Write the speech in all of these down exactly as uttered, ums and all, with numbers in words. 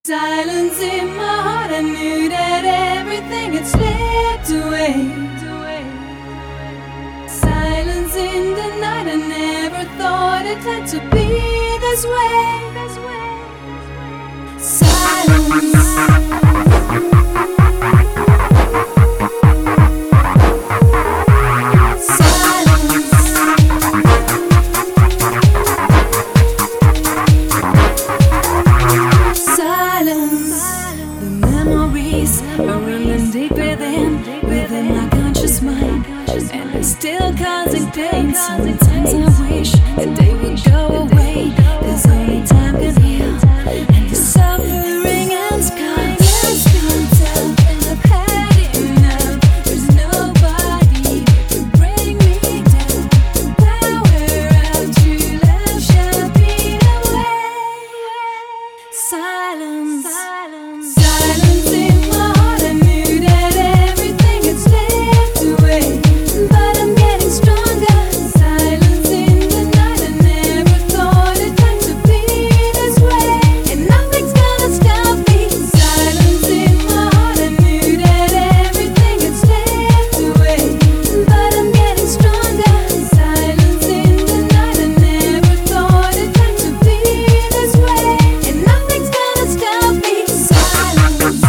Silence in my heart, I knew that everything had slipped away. Silence in the night, I never thought it had to be this way. Silence. Are running deep within, within my conscious mind, and it's still causing pain. Sometimes I wish that they would go away, 'cause only time can heal, and the suffering and scars has been tough, and I've had enough. There's nobody to bring me down. The power of true love shall be away. Silence, silence, silence in my heart. I knew that everything had slipped away, but I'm getting stronger. Silence in the night, I never thought it had to be this way, and nothing's gonna stop me. Silence in my heart. I knew that everything had slipped away, but I'm getting stronger. Silence in the night, I never thought it had to be this way, and nothing's gonna stop me. Silence.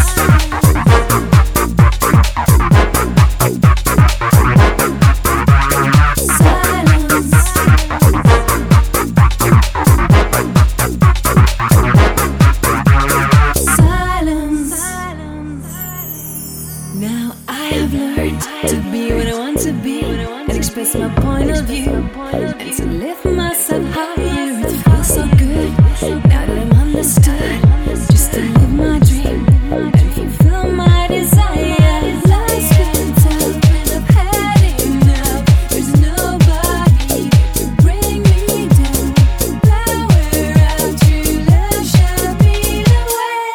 Now I have learned to be what I want to be, and express my point of view, and to lift myself higher. It feels so good now that I'm understood, just to live my dream and fulfill my desire. Life's been tough and I've had enough. There's nobody to bring me down. The power of true love shall be the way.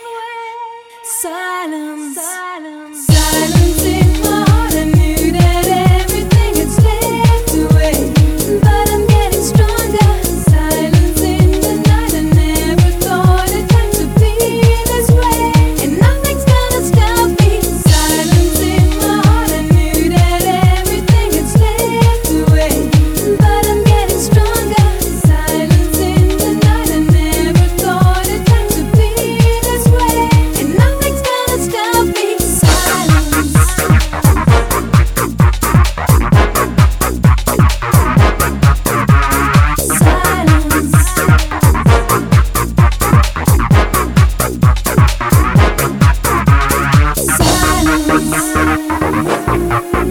Silence, silence, silence in my heart. I knew that everything had slipped away, but I'm getting stronger. Silence in the night, I never thought it had to be this way, and nothing's gonna stop me. Silence in my heart. I knew that everything had slipped away, but I'm getting stronger. Silence in the night, I never thought it had to be this way, and nothing's gonna stop me. Silence. Silence. Silence.